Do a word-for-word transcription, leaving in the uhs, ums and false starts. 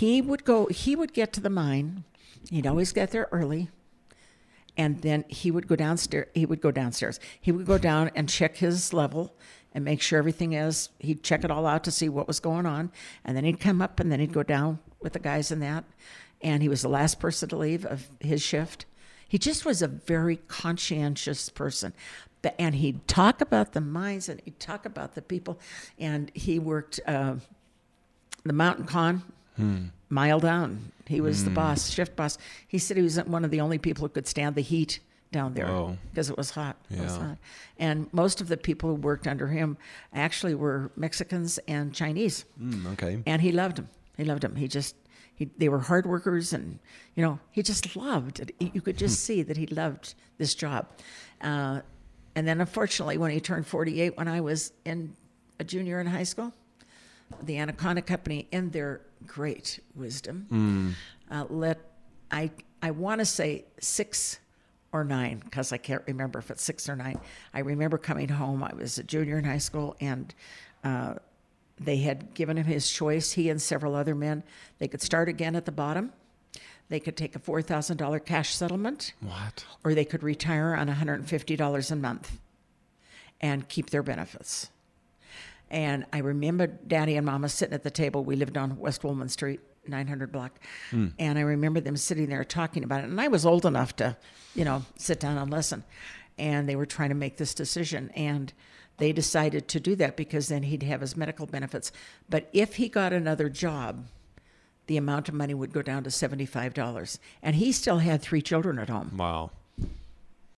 he would go, he would get to the mine. He'd always get there early. And then he would go downstairs. He would go downstairs. He would go down and check his level and make sure everything is, he'd check it all out to see what was going on. And then he'd come up and then he'd go down with the guys in that. And he was the last person to leave of his shift. He just was a very conscientious person. But, and he'd talk about the mines and he'd talk about the people. And he worked uh, the Mountain Con, hmm. mile down. He was hmm. the boss, shift boss. He said he was one of the only people who could stand the heat down there because it was hot. Yeah. It was hot. And most of the people who worked under him actually were Mexicans and Chinese. Mm, okay. And he loved them. He loved them. He just, he, they were hard workers and, you know, he just loved it. You could just see that he loved this job. Uh, and then unfortunately, when he turned forty-eight, when I was in a junior in high school, the Anaconda Company, in their great wisdom, mm. uh, let, I, I want to say six or nine, because I can't remember if it's six or nine. I remember coming home. I was a junior in high school, and uh, they had given him his choice, he and several other men. They could start again at the bottom. They could take a four thousand dollars cash settlement. What? Or they could retire on one hundred fifty dollars a month and keep their benefits. And I remember Daddy and Mama sitting at the table. We lived on West Woolman Street, nine hundred block. Mm. And I remember them sitting there talking about it. And I was old enough to, you know, sit down and listen. And they were trying to make this decision. And they decided to do that because then he'd have his medical benefits. But if he got another job, the amount of money would go down to seventy-five dollars. And he still had three children at home. Wow.